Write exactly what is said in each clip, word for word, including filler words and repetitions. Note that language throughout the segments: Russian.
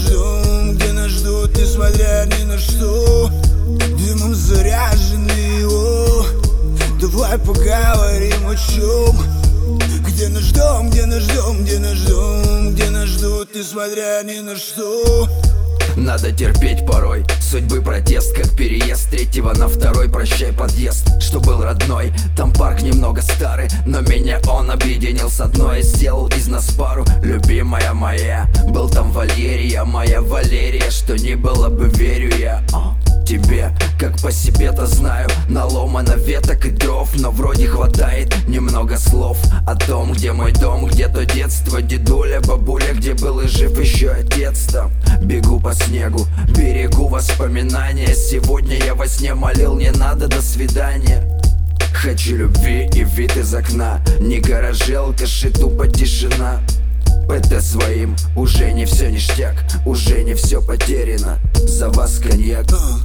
ждем, где нас ждут, несмотря ни на что. Дымом заряженный, о, давай поговорим о чем. Где нас ждем, где нас ждем, где нас ждем, где нас ждут, несмотря ни на что. Надо терпеть порой судьбы протест, как переезд третьего на второй. Прощай подъезд, что был родной. Там парк немного старый, но меня он объединил с одной. Сделал из нас пару, любимая моя. Был там Валерия, моя Валерия. Что ни было бы, верю я а, тебе, как по себе-то знаю. Наломано веток и дров, но вроде хватает немного слов о том, где мой дом, где то детство. Дедуля, бабуля, где был и жив еще отец там. Бегу по снегу, берегу воспоминания. Сегодня я во сне молил, не надо, до свидания. Хочу любви и вид из окна. Не гаражи, алкаши, тупо тишина. ПТ своим, уже не все ништяк, уже не все потеряно. За вас коньяк.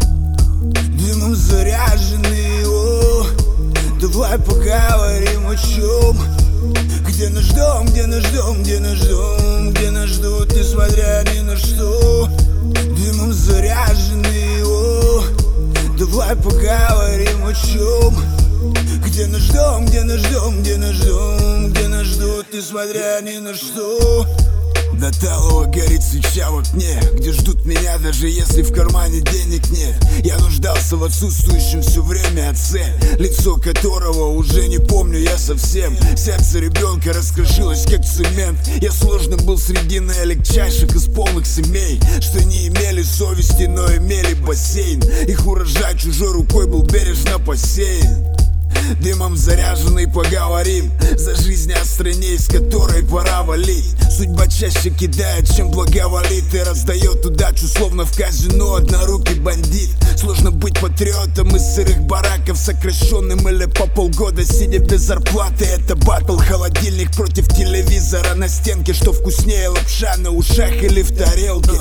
Дымом заряженный, о, давай поговорим о чем. Где нас ждем, где нас ждем, где нас ждем, где нас ждут, несмотря ни на что. Дымом заряженный, о, давай поговорим о чем. Где нас ждем, где нас ждем, где нас ждем, где нас ждут, несмотря ни на что. До талого горит свеча в окне, где ждут меня, даже если в кармане денег нет. Я нуждался в отсутствующем все время отце, лицо которого уже не помню я совсем. Сердце ребенка раскрошилось как цемент. Я сложным был среди наилегчайших из полных семей, что не имели совести, но имели бассейн. Их урожай чужой рукой был бережно посеян. Дымом заряженный поговорим за жизнь о стране, из которой пора валить. Судьба чаще кидает, чем благоволит, и раздает удачу, словно в казино однорукий бандит. Сложно быть патриотом из сырых бараков, сокращенным или по полгода сидя без зарплаты. Это батл, холодильник против телевизора на стенке. Что вкуснее, лапша на ушах или в тарелке?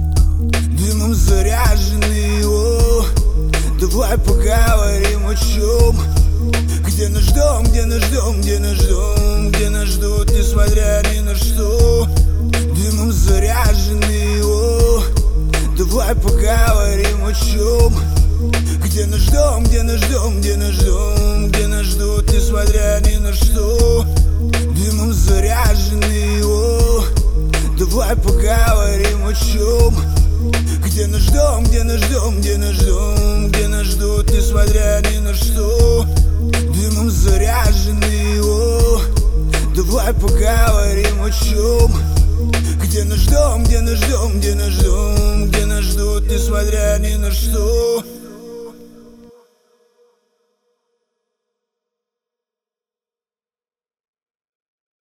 Дымом заряженный, о, давай поговорим о чем. Где нас ждем, где нас ждем, где нас ждем, где нас ждут, несмотря ни на что. Дымом заряженный, о, давай поговорим о чем. Где нас ждем, где нас ждем, где нас ждем, где нас ждут, несмотря ни на что. Дымом заряженный, о, давай поговорим о чем. Где нас ждем, где нас ждем, где нас ждем, где нас ждут, несмотря ни на что. Дымом заряженный, о, давай поговорим о чем. Где нас ждем, где нас ждем, где нас ждем, где нас ждут, несмотря ни на что.